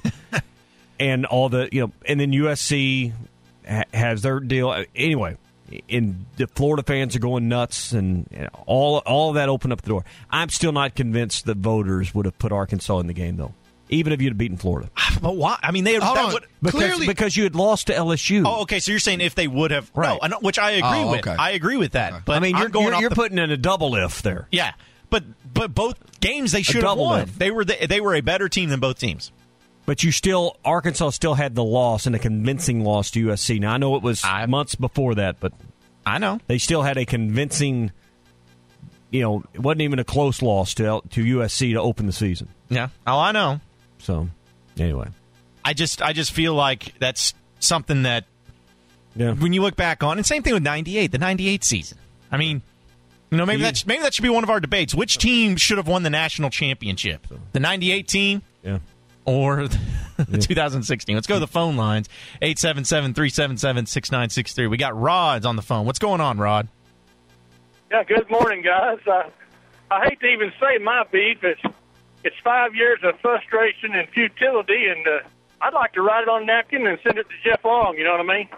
And all the you know, and then U S C ha- has their deal anyway. And the Florida fans are going nuts, and you know, all all of that opened up the door. I'm still not convinced that voters would have put Arkansas in the game, though, even if you'd have beaten Florida, But why? I mean, they Hold that on. would. because Clearly- because you had lost to L S U. Oh, okay. So you're saying if they would have, Right. No, I know- which I agree Oh, with. okay. I agree with that. But I mean, I'm you're going you're, off you're the- putting in a double if there. yeah. But but both games they should have double won. if. They were the, they were a better team than both teams. But you still, Arkansas still had the loss and a convincing loss to U S C. Now I know it was I- months before that, but I know. they still had a convincing. You know, it wasn't even a close loss to L- to U S C to open the season. Yeah. Oh, I know. So, anyway, I just I just feel like that's something that yeah. when you look back on, and same thing with ninety-eight, the ninety-eight season. I mean, you know, maybe You- that's maybe that should be one of our debates. Which team should have won the national championship? The ninety-eight team Yeah. or the two thousand sixteen? Let's go to the phone lines. eight seven seven, three seven seven, six nine six three. We got Rod's on the phone. What's going on, Rod? Yeah, good morning, guys. Uh, I hate to even say my beef. It's, it's five years of frustration and futility, and uh, I'd like to write it on a napkin and send it to Jeff Long, you know what I mean?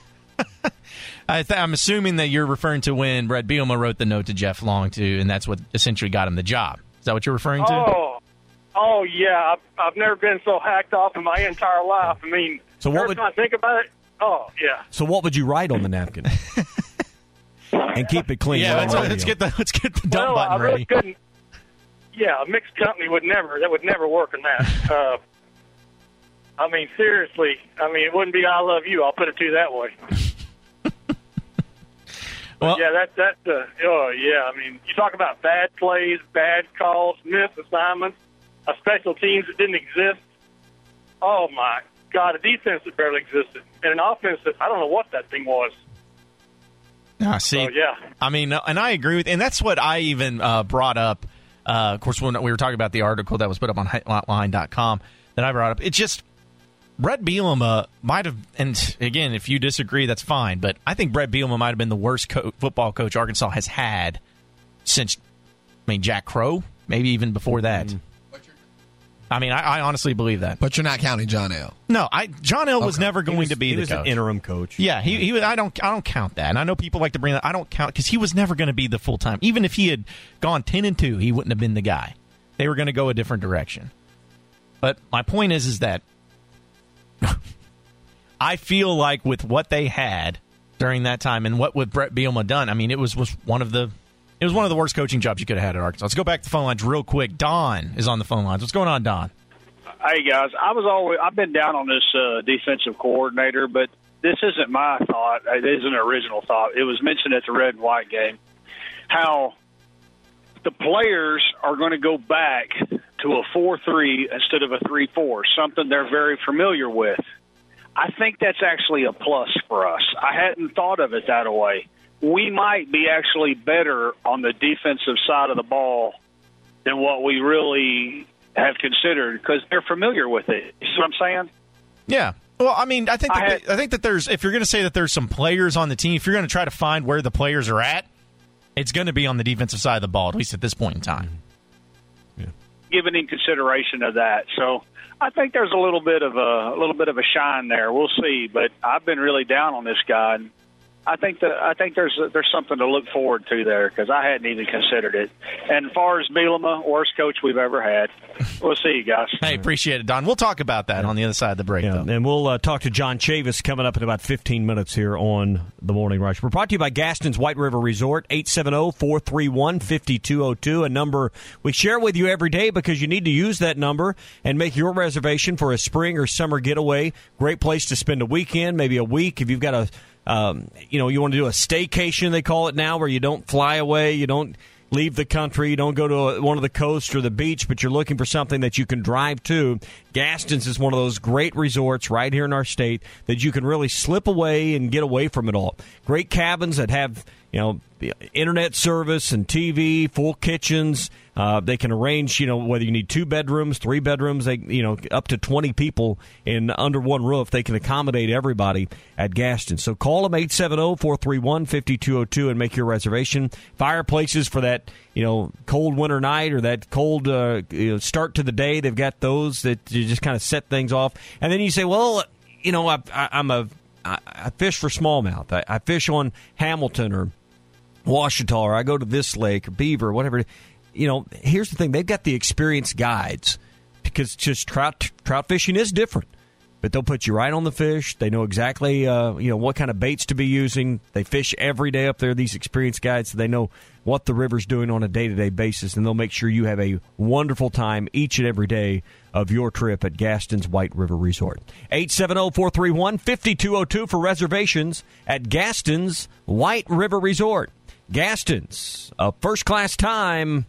I th- I'm assuming that you're referring to when Brett Bielema wrote the note to Jeff Long, too, and that's what essentially got him the job. Is that what you're referring to? Oh, oh yeah. I've, I've never been so hacked off in my entire life. I mean, So what every would- time I think about it, oh, yeah. So, what would you write on the napkin? And keep it clean. Yeah, We're let's, on radio. let's get the let's get the dump Well, I button really ready. couldn't. yeah, a mixed company would never, that would never work in that. Uh, I mean, seriously, I mean, it wouldn't be I love you. I'll put it to you that way. Well, yeah, that, that, uh, oh, yeah, I mean, you talk about bad plays, bad calls, missed assignments, a special teams that didn't exist. Oh, my God, a defense that barely existed, and an offense that I don't know what that thing was. I see. So, yeah. I mean, and I agree with, and that's what I even uh, brought up. Uh, of course, when we were talking about the article that was put up on Hotline dot com that I brought up, it just, Brett Bielema might have, and again, if you disagree, that's fine, but I think Brett Bielema might have been the worst co- football coach Arkansas has had since, I mean, Jack Crow, maybe even before that. Mm-hmm. I mean, I, I honestly believe that. But you're not counting John L. No, I John L. was okay. never going was, to be he the was coach. An interim coach. Yeah, he, he was. I don't. I don't count that. And I know people like to bring that. I don't count because he was never going to be the full time. Even if he had gone ten and two, he wouldn't have been the guy. They were going to go a different direction. But my point is, is that I feel like with what they had during that time and what with Brett Bielema done, I mean, it was was one of the. It was one of the worst coaching jobs you could have had at Arkansas. Let's go back to the phone lines real quick. Don is on the phone lines. What's going on, Don? Hey guys, I was always I've been down on this uh, defensive coordinator, but this isn't my thought. It isn't an original thought. It was mentioned at the red and white game how the players are going to go back to a four three instead of a three four, something they're very familiar with. I think that's actually a plus for us. I hadn't thought of it that way. We might be actually better on the defensive side of the ball than what we really have considered because they're familiar with it. You see what I'm saying? Yeah. Well, I mean, I think that I, had, I think that there's if you're going to say that there's some players on the team, if you're going to try to find where the players are at, it's going to be on the defensive side of the ball, at least at this point in time. Yeah. Given in consideration of that, so I think there's a little bit of a, a little bit of a shine there. We'll see, but I've been really down on this guy. And I think that I think there's there's something to look forward to there because I hadn't even considered it. And as far as Bielema, worst coach we've ever had. We'll see you guys. Hey, appreciate it, Don. We'll talk about that on the other side of the break. Yeah, though. and we'll uh, talk to John Chavis coming up in about fifteen minutes here on the Morning Rush. We're brought to you by Gaston's White River Resort, eight seven zero, four three one, five two zero two, a number we share with you every day because you need to use that number and make your reservation for a spring or summer getaway. Great place to spend a weekend, maybe a week if you've got a Um, you know, you want to do a staycation, they call it now, where you don't fly away, you don't leave the country, you don't go to a, one of the coasts or the beach, but you're looking for something that you can drive to. Gaston's is one of those great resorts right here in our state that you can really slip away and get away from it all. Great cabins that have, you know, internet service and T V, full kitchens. Uh, they can arrange, you know, whether you need two bedrooms, three bedrooms, they, you know, up to twenty people in under one roof. They can accommodate everybody at Gaston. So call them eight seven zero, four three one, five two zero two and make your reservation. Fireplaces for that, you know, cold winter night or that cold uh, you know, start to the day. They've got those that you just kind of set things off. And then you say, well, you know, I, I, I'm a I, I fish for smallmouth. I, I fish on Hamilton or Washita, or I go to this lake or Beaver, whatever. You know, here's the thing. They've got the experienced guides because just trout trout fishing is different. But they'll put you right on the fish. They know exactly, uh, you know, what kind of baits to be using. They fish every day up there, these experienced guides, so they know what the river's doing on a day-to-day basis, and they'll make sure you have a wonderful time each and every day of your trip at Gaston's White River Resort. eight seven zero, four three one, five two zero two for reservations at Gaston's White River Resort. Gaston's, a first-class time.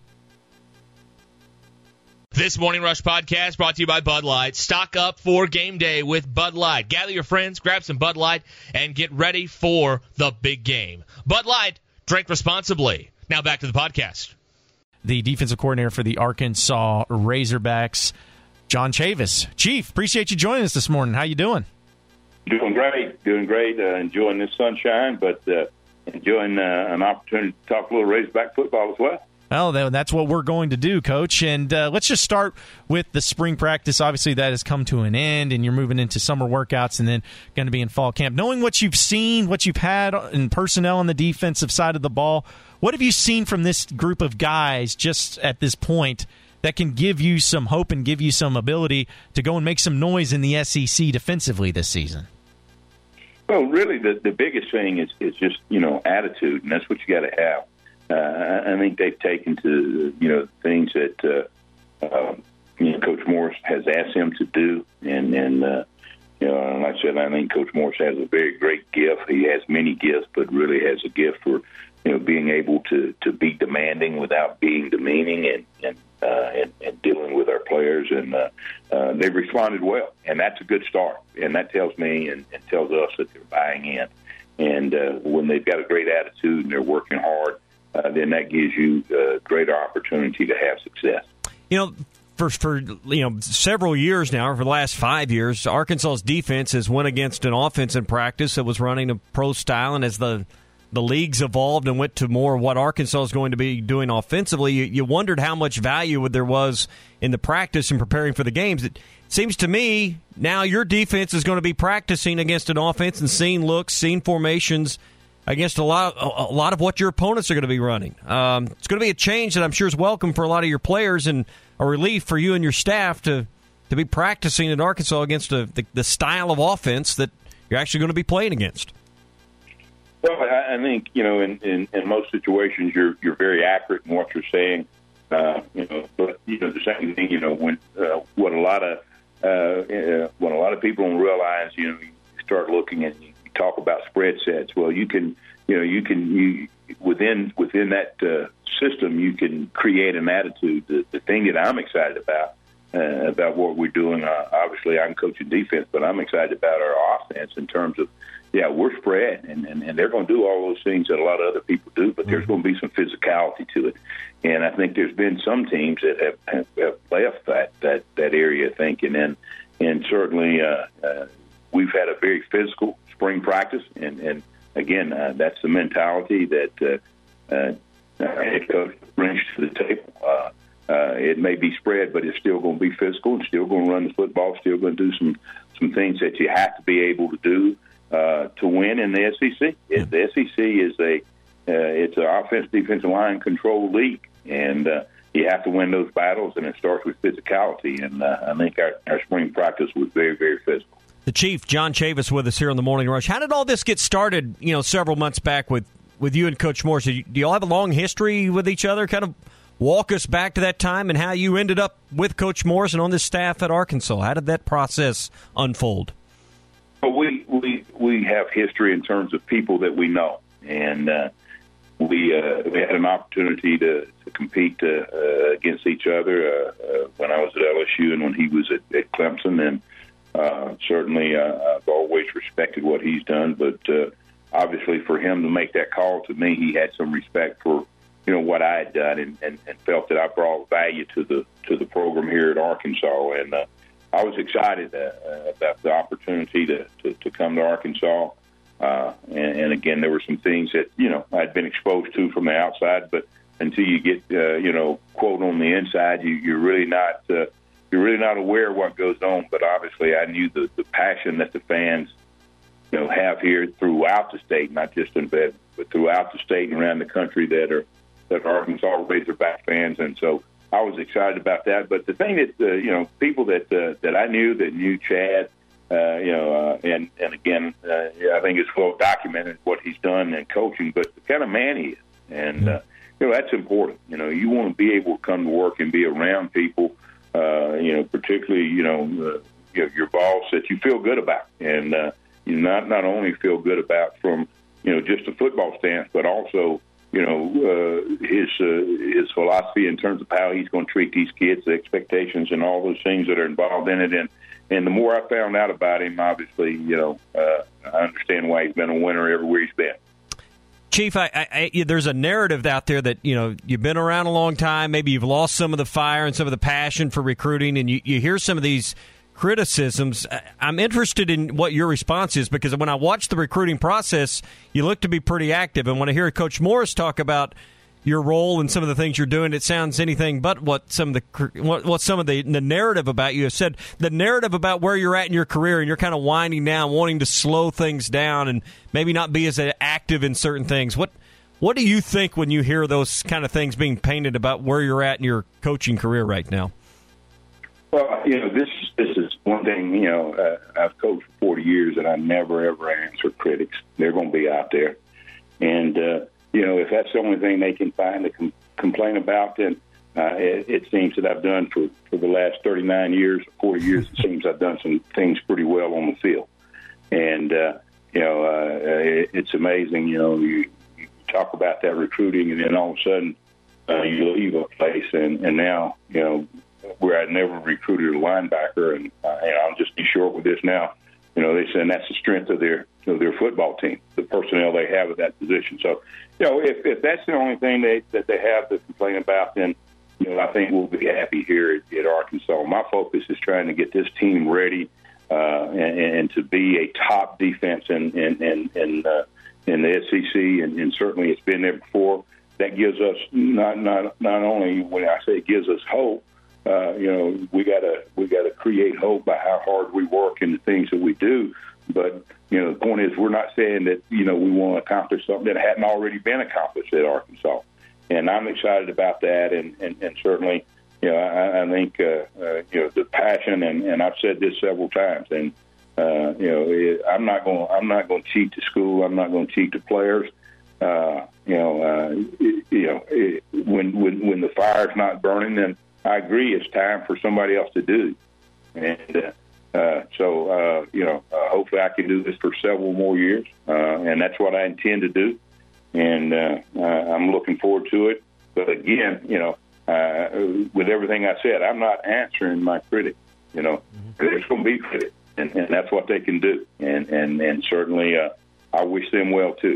This Morning Rush podcast brought to you by Bud Light. Stock up for game day with Bud Light. Gather your friends, grab some Bud Light, and get ready for the big game. Bud Light, drink responsibly. Now back to the podcast. The defensive coordinator for the Arkansas Razorbacks, John Chavis. Chief, appreciate you joining us this morning. How you doing? Doing great, doing great. Uh, enjoying this sunshine, but uh, enjoying uh, an opportunity to talk a little Razorback football as well. Well, that's what we're going to do, Coach. And uh, let's just start with the spring practice. Obviously, that has come to an end, and you're moving into summer workouts and then going to be in fall camp. Knowing what you've seen, what you've had in personnel on the defensive side of the ball, what have you seen from this group of guys just at this point that can give you some hope and give you some ability to go and make some noise in the S E C defensively this season? Well, really, the, the biggest thing is, is just, you know, attitude, and that's what you got to have. uh, I think they've taken to, you know, things that, uh, uh, you know, Coach Morris has asked them to do. And, and uh, you know, and like I said, I think Coach Morris has a very great gift. He has many gifts, but really has a gift for, you know, being able to, to be demanding without being demeaning and, and, uh, and, and dealing with our players. And uh, uh, they've responded well, and that's a good start. And that tells me and, and tells us that they're buying in. And uh, when they've got a great attitude and they're working hard, uh, then that gives you a greater opportunity to have success. You know, for for you know several years now, or for the last five years, Arkansas's defense has went against an offense in practice that was running a pro style, and as the the leagues evolved and went to more what Arkansas is going to be doing offensively, you, you wondered how much value there was in the practice and preparing for the games. It seems to me now your defense is going to be practicing against an offense and seeing looks, seeing formations against a lot of, a lot of what your opponents are going to be running. Um, it's going to be a change that I'm sure is welcome for a lot of your players and a relief for you and your staff to, to be practicing at Arkansas against a, the, the style of offense that you're actually going to be playing against. Well, I think, you know, in, in, in most situations, you're you're very accurate in what you're saying. Uh, you know, but you know the same thing. You know, when uh, what a lot of uh, uh, when a lot of people don't realize, you know, you start looking and you talk about spread sets. Well, you can, you know, you can you within within that uh, system, you can create an attitude. The, the thing that I'm excited about uh, about what we're doing. Uh, obviously, I'm coaching defense, but I'm excited about our offense in terms of. Yeah, we're spread, and, and, and they're going to do all those things that a lot of other people do, but there's going to be some physicality to it. And I think there's been some teams that have, have, have left that, that, that area of thinking, and, and certainly uh, uh, we've had a very physical spring practice, and, and again, uh, that's the mentality that uh, uh, our head coach brings to the table. Uh, uh, it may be spread, but it's still going to be physical and still going to run the football, still going to do some, some things that you have to be able to do. Uh, to win in the S E C. It, the S E C is a uh, it's an offense defensive line control league, and uh, you have to win those battles, and it starts with physicality. And uh, I think our, our spring practice was very, very physical. The Chief, John Chavis, with us here on the Morning Rush. How did all this get started? You know, several months back with, with you and Coach Morris. Do you, do you all have a long history with each other? Kind of walk us back to that time and how you ended up with Coach Morris and on this staff at Arkansas. How did that process unfold? Well, we we we have history in terms of people that we know, and uh, we uh, we had an opportunity to, to compete uh, uh, against each other uh, uh, when I was at L S U and when he was at, at Clemson, and uh, certainly uh, I've always respected what he's done. But uh, obviously, for him to make that call to me, he had some respect for you know what I had done, and, and, and felt that I brought value to the to the program here at Arkansas, and. Uh, I was excited uh, about the opportunity to, to, to come to Arkansas. Uh, and, and, again, there were some things that, you know, I'd been exposed to from the outside. But until you get, uh, you know, quote, on the inside, you, you're really not uh, you're really not aware of what goes on. But obviously I knew the, the passion that the fans, you know, have here throughout the state, not just in Bed, but throughout the state and around the country that are, that are Arkansas Razorback fans. And so I was excited about that, but the thing that uh, you know, people that uh, that I knew that knew Chad, uh, you know, uh, and and again, uh, I think it's well documented what he's done in coaching, but the kind of man he is, and uh, you know, that's important. You know, you want to be able to come to work and be around people, uh, you know, particularly you know, uh, you know, your boss that you feel good about, and uh, you not not only feel good about from you know just a football stance, but also. You know, uh, his uh, his philosophy in terms of how he's going to treat these kids, the expectations, and all those things that are involved in it. And and the more I found out about him, obviously, you know, uh, I understand why he's been a winner everywhere he's been. Chief, I, I, I, there's a narrative out there that, you know, you've been around a long time. Maybe you've lost some of the fire and some of the passion for recruiting, and you, you hear some of these criticisms. I'm interested in what your response is, because when I watch the recruiting process, you look to be pretty active. And when I hear Coach Morris talk about your role and some of the things you're doing, it sounds anything but what some of the what, what some of the, the narrative about you have said. The narrative about where you're at in your career, and you're kind of winding down, wanting to slow things down, and maybe not be as active in certain things. What what do you think when you hear those kind of things being painted about where you're at in your coaching career right now? Well, you know, this this is one thing, you know, uh, I've coached for forty years, and I never, ever answer critics. They're going to be out there. And, uh, you know, if that's the only thing they can find to com- complain about, then uh, it, it seems that I've done for, for the last thirty-nine years, forty years, it seems I've done some things pretty well on the field. And, uh, you know, uh, it, it's amazing, you know, you, you talk about that recruiting, and then all of a sudden uh, you leave a place, and, and now, you know, where I'd never recruited a linebacker, and, uh, and I'll just be short with this now, you know, they said that's the strength of their of their football team, the personnel they have at that position. So, you know, if, if that's the only thing they, that they have to complain about, then, you know, I think we'll be happy here at, at Arkansas. My focus is trying to get this team ready uh, and, and to be a top defense in in in, in, uh, in the S E C, and, and certainly it's been there before. That gives us not not not only, when I say it gives us hope, uh, you know, we gotta we gotta create hope by how hard we work and the things that we do. But, you know, the point is, we're not saying that, you know, we want to accomplish something that hadn't already been accomplished at Arkansas. And I'm excited about that. And, and, and certainly, you know, I, I think, uh, uh, you know, the passion, and, and I've said this several times, and, uh, you know, it, I'm not going I'm not going to cheat the school. I'm not going to cheat the players. Uh, you know, uh, it, you know, it, when, when, when the fire's not burning, then I agree it's time for somebody else to do it. And, uh, Uh, so, uh, you know, uh, hopefully I can do this for several more years, uh, and that's what I intend to do, and uh, uh, I'm looking forward to it. But again, you know, uh, with everything I said, I'm not answering my critic. You know, mm-hmm. There's going to be critics, and, and that's what they can do, and, and, and certainly uh, I wish them well, too.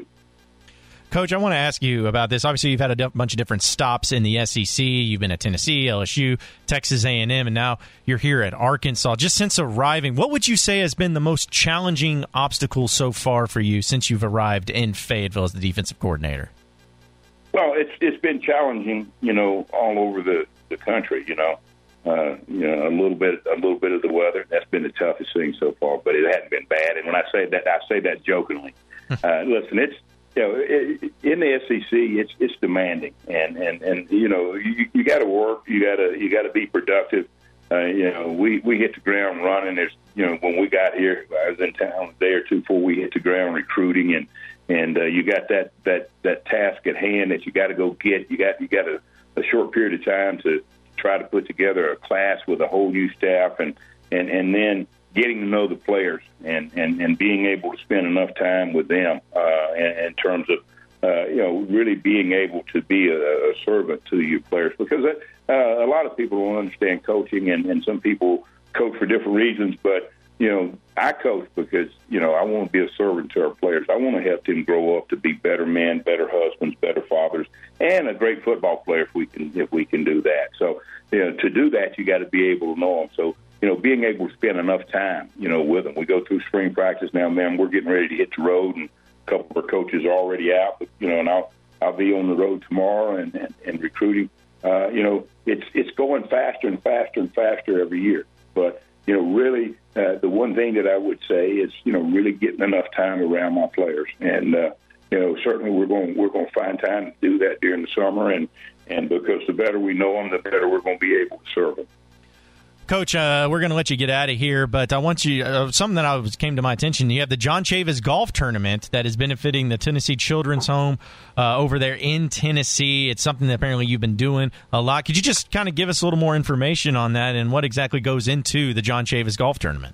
Coach, I want to ask you about this. Obviously, you've had a d- bunch of different stops in the S E C. You've been at Tennessee, L S U, Texas A and M, and now you're here at Arkansas. Just since arriving, what would you say has been the most challenging obstacle so far for you since you've arrived in Fayetteville as the defensive coordinator? Well, it's it's been challenging, you know, all over the, the country. You know, uh, you know, a little bit a little bit of the weather. That's been the toughest thing so far, but it hasn't been bad. And when I say that, I say that jokingly. Uh, listen, it's. You know, in the S E C, it's it's demanding, and and, and you know, you, you got to work, you got to you got to be productive. Uh, you know, we, we hit the ground running. There's, you know, when we got here, I was in town a day or two before we hit the ground recruiting, and and uh, you got that, that, that task at hand that you got to go get. You got you got a, a short period of time to try to put together a class with a whole new staff, and and and then getting to know the players, and, and, and being able to spend enough time with them uh, in, in terms of, uh, you know, really being able to be a, a servant to your players. Because uh, a lot of people don't understand coaching, and, and some people coach for different reasons. But, you know, I coach because, you know, I want to be a servant to our players. I want to help them grow up to be better men, better husbands, better fathers, and a great football player if we can if we can do that. So, you know, to do that, you got to be able to know them. So, you know, being able to spend enough time, you know, with them. We go through spring practice now, man. We're getting ready to hit the road, and a couple of our coaches are already out. But, you know, and I'll I'll be on the road tomorrow and, and, and recruiting. Uh, you know, it's it's going faster and faster and faster every year. But, you know, really, uh, the one thing that I would say is, you know, really getting enough time around my players. And, uh, you know, certainly we're going we're going to find time to do that during the summer. And, and because the better we know them, the better we're going to be able to serve them. Coach, uh, we're going to let you get out of here, but I want you, uh, something that I was, came to my attention. You have the John Chavis Golf Tournament that is benefiting the Tennessee Children's Home uh, over there in Tennessee. It's something that apparently you've been doing a lot. Could you just kind of give us a little more information on that and what exactly goes into the John Chavis Golf Tournament?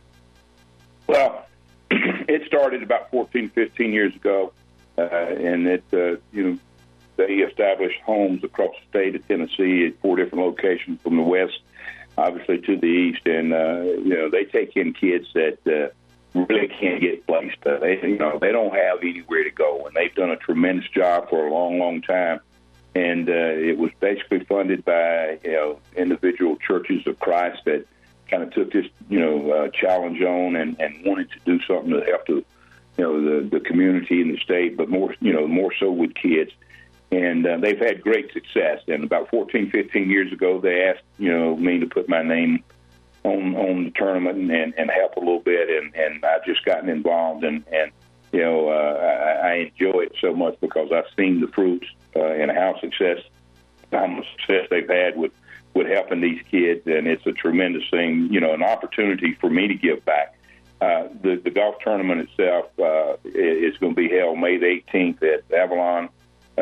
Well, it started about fourteen, fifteen years ago, uh, and it, uh, you know, they established homes across the state of Tennessee at four different locations from the west, obviously, to the east, and uh, you know, they take in kids that uh, really can't get placed. Uh, they, you know, they don't have anywhere to go, and they've done a tremendous job for a long, long time. And uh, it was basically funded by, you know, individual churches of Christ that kind of took this, you know, uh, challenge on and, and wanted to do something to help the, you know, the, the community and the state, but more, you know, more so with kids. And uh, they've had great success. And about fourteen, fifteen years ago, they asked, you know, me to put my name on on the tournament and, and help a little bit. And, and I've just gotten involved. And, and you know, uh, I, I enjoy it so much because I've seen the fruits uh, and how success, how much success they've had with, with helping these kids. And it's a tremendous thing, you know, an opportunity for me to give back. Uh, the, the golf tournament itself uh, is going to be held May the eighteenth at Avalon Uh,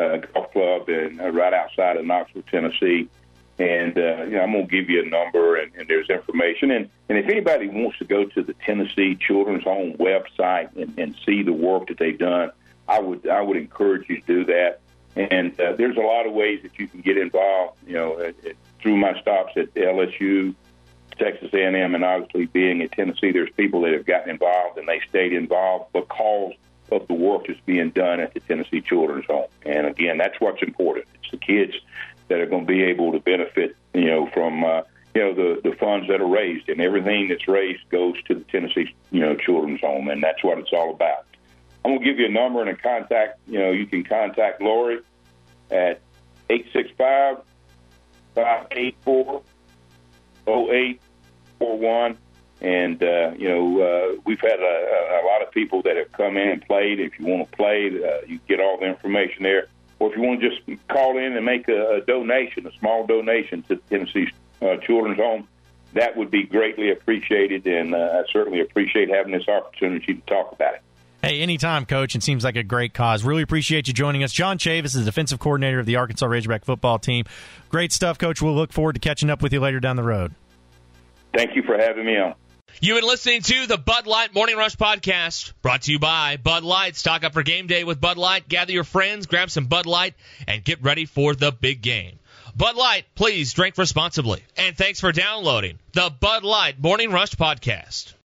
uh, golf club and uh, right outside of Knoxville, Tennessee. And uh, you know, I'm going to give you a number, and, and there's information. And, and if anybody wants to go to the Tennessee Children's Home website and, and see the work that they've done, I would I would encourage you to do that. And uh, there's a lot of ways that you can get involved. You know, at, at, through my stops at L S U, Texas A and M, and obviously being at Tennessee, there's people that have gotten involved and they stayed involved because of the work that's being done at the Tennessee Children's Home. And again, that's what's important. It's the kids that are going to be able to benefit, you know, from uh, you know the the funds that are raised, and everything that's raised goes to the Tennessee, you know, Children's Home, and that's what it's all about. I'm going to give you a number and a contact. You know, you can contact Lori at eight six five, five eight four, oh eight four one. And, uh, you know, uh, we've had a, a lot of people that have come in and played. If you want to play, uh, you get all the information there. Or if you want to just call in and make a, a donation, a small donation to the Tennessee uh, Children's Home, that would be greatly appreciated. And uh, I certainly appreciate having this opportunity to talk about it. Hey, anytime, Coach. It seems like a great cause. Really appreciate you joining us. John Chavis is the defensive coordinator of the Arkansas Razorback football team. Great stuff, Coach. We'll look forward to catching up with you later down the road. Thank you for having me on. You've been listening to the Bud Light Morning Rush Podcast, brought to you by Bud Light. Stock up for game day with Bud Light. Gather your friends, grab some Bud Light, and get ready for the big game. Bud Light, please drink responsibly. And thanks for downloading the Bud Light Morning Rush Podcast.